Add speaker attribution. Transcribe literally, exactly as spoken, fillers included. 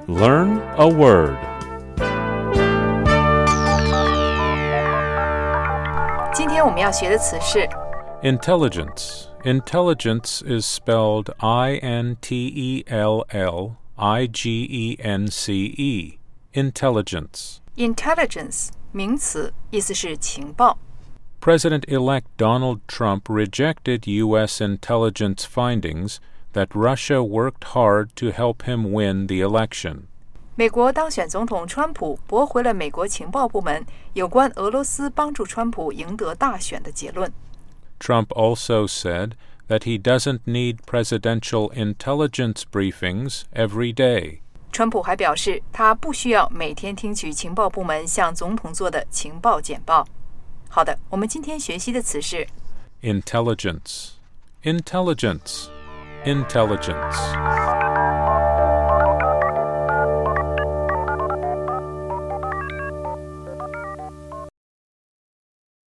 Speaker 1: Learn a word.
Speaker 2: 今天我们要学的词是
Speaker 1: Intelligence. Intelligence is spelled I N T E L L I G E N C E. Intelligence.
Speaker 2: intelligence 名词，意思是情报。
Speaker 1: President-elect Donald Trump rejected U S intelligence findings that Russia worked hard to help him win the election.
Speaker 2: 美国当选总统川普驳回了美国情报部门有关俄罗斯帮助川普赢得大选的结论。
Speaker 1: Trump also said that he doesn't need presidential intelligence briefings every day.
Speaker 2: 川普还表示，他不需要每天听取情报部门向总统做的情报简报。好的，我们今天学习的词是
Speaker 1: Intelligence. Intelligence. Intelligence.